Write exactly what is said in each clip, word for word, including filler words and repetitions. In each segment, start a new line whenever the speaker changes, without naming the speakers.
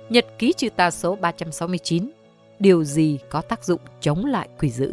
Nhật ký trừ tà số ba trăm sáu mươi chín. Điều gì có tác dụng chống lại quỷ dữ?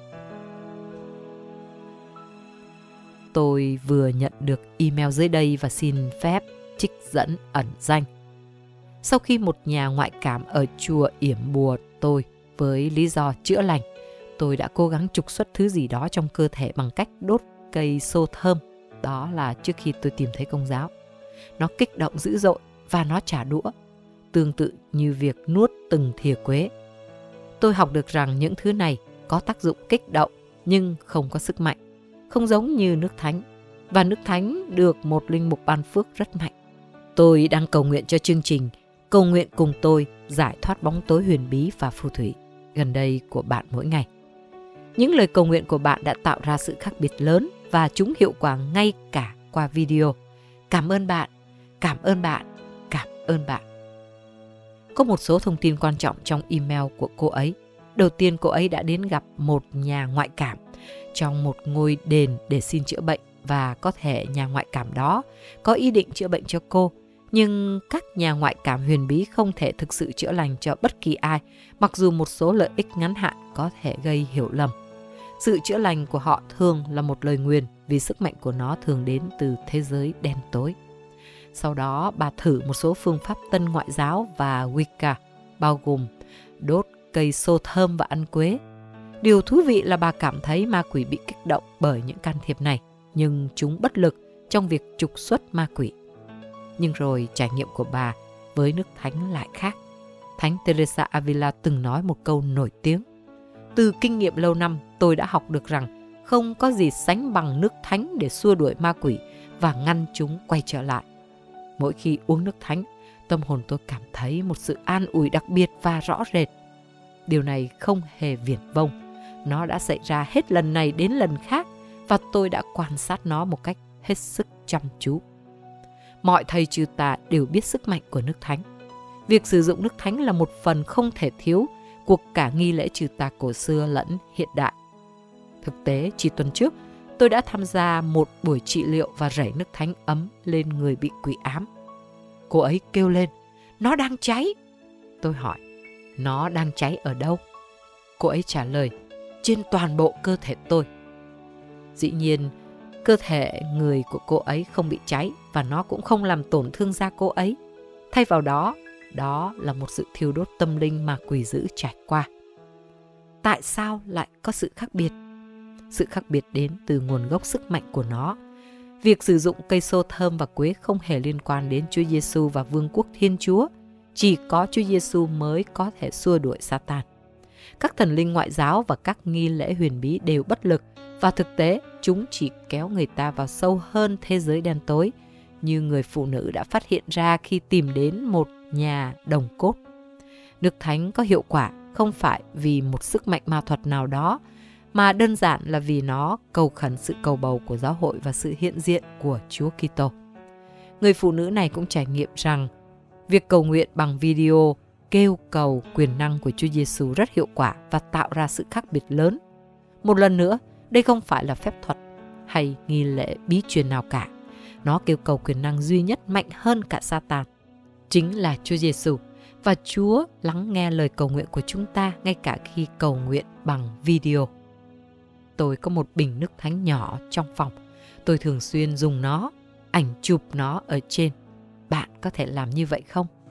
Tôi vừa nhận được email dưới đây và xin phép trích dẫn ẩn danh. Sau khi một nhà ngoại cảm ở chùa yểm bùa tôi với lý do chữa lành, tôi đã cố gắng trục xuất thứ gì đó trong cơ thể bằng cách đốt cây xô thơm. Đó là trước khi tôi tìm thấy công giáo. Nó kích động dữ dội và nó trả đũa, tương tự như việc nuốt từng thìa quế. Tôi học được rằng những thứ này có tác dụng kích động nhưng không có sức mạnh, không giống như nước thánh. Và nước thánh được một linh mục ban phước rất mạnh. Tôi đang cầu nguyện cho chương trình Cầu nguyện cùng tôi giải thoát bóng tối huyền bí và phù thủy gần đây của bạn mỗi ngày. Những lời cầu nguyện của bạn đã tạo ra sự khác biệt lớn và chúng hiệu quả ngay cả qua video. Cảm ơn bạn, cảm ơn bạn, cảm ơn bạn. Có một số thông tin quan trọng trong email của cô ấy. Đầu tiên, cô ấy đã đến gặp một nhà ngoại cảm trong một ngôi đền để xin chữa bệnh, và có thể nhà ngoại cảm đó có ý định chữa bệnh cho cô. Nhưng các nhà ngoại cảm huyền bí không thể thực sự chữa lành cho bất kỳ ai, mặc dù một số lợi ích ngắn hạn có thể gây hiểu lầm. Sự chữa lành của họ thường là một lời nguyền vì sức mạnh của nó thường đến từ thế giới đen tối. Sau đó, bà thử một số phương pháp tân ngoại giáo và Wicca, bao gồm đốt cây xô thơm và ăn quế. Điều thú vị là bà cảm thấy ma quỷ bị kích động bởi những can thiệp này, nhưng chúng bất lực trong việc trục xuất ma quỷ. Nhưng rồi trải nghiệm của bà với nước thánh lại khác. Thánh Teresa Avila từng nói một câu nổi tiếng: từ kinh nghiệm lâu năm, tôi đã học được rằng không có gì sánh bằng nước thánh để xua đuổi ma quỷ và ngăn chúng quay trở lại. Mỗi khi uống nước thánh, tâm hồn tôi cảm thấy một sự an ủi đặc biệt và rõ rệt. Điều này không hề viển vông. Nó đã xảy ra hết lần này đến lần khác và tôi đã quan sát nó một cách hết sức chăm chú. Mọi thầy trừ tà đều biết sức mạnh của nước thánh. Việc sử dụng nước thánh là một phần không thể thiếu của cả nghi lễ trừ tà cổ xưa lẫn hiện đại. Thực tế, chỉ tuần trước, tôi đã tham gia một buổi trị liệu và rảy nước thánh ấm lên người bị quỷ ám. Cô ấy kêu lên: nó đang cháy. Tôi hỏi: nó đang cháy ở đâu? Cô ấy trả lời: trên toàn bộ cơ thể tôi. Dĩ nhiên, cơ thể người của cô ấy không bị cháy và nó cũng không làm tổn thương da cô ấy. Thay vào đó, đó là một sự thiêu đốt tâm linh mà quỷ dữ trải qua. Tại sao lại có sự khác biệt? Sự khác biệt đến từ nguồn gốc sức mạnh của nó. Việc sử dụng cây xô thơm và quế không hề liên quan đến Chúa Giêsu và Vương quốc Thiên Chúa. Chỉ có Chúa Giêsu mới có thể xua đuổi Satan. Các thần linh ngoại giáo và các nghi lễ huyền bí đều bất lực, và thực tế chúng chỉ kéo người ta vào sâu hơn thế giới đen tối, như người phụ nữ đã phát hiện ra khi tìm đến một nhà đồng cốt. Nước thánh có hiệu quả không phải vì một sức mạnh ma thuật nào đó, mà đơn giản là vì nó cầu khẩn sự cầu bầu của giáo hội và sự hiện diện của Chúa Kitô. Người phụ nữ này cũng trải nghiệm rằng việc cầu nguyện bằng video kêu cầu quyền năng của Chúa Giêsu rất hiệu quả và tạo ra sự khác biệt lớn. Một lần nữa, đây không phải là phép thuật hay nghi lễ bí truyền nào cả. Nó kêu cầu quyền năng duy nhất mạnh hơn cả Satan, chính là Chúa Giêsu. Và Chúa lắng nghe lời cầu nguyện của chúng ta ngay cả khi cầu nguyện bằng video. Tôi có một bình nước thánh nhỏ trong phòng. Tôi thường xuyên dùng nó, ảnh chụp nó ở trên. Bạn có thể làm như vậy không?